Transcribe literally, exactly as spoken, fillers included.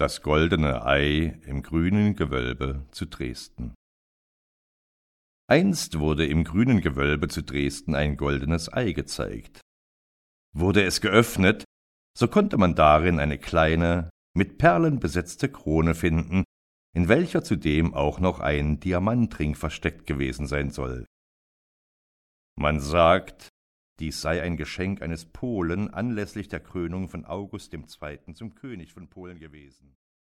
Das goldene Ei im grünen Gewölbe zu Dresden. Einst wurde im grünen Gewölbe zu Dresden ein goldenes Ei gezeigt. Wurde es geöffnet, so konnte man darin eine kleine, mit Perlen besetzte Krone finden, in welcher zudem auch noch ein Diamantring versteckt gewesen sein soll. Man sagt, dies sei ein Geschenk eines Polen anlässlich der Krönung von August dem Zweiten zum König von Polen gewesen.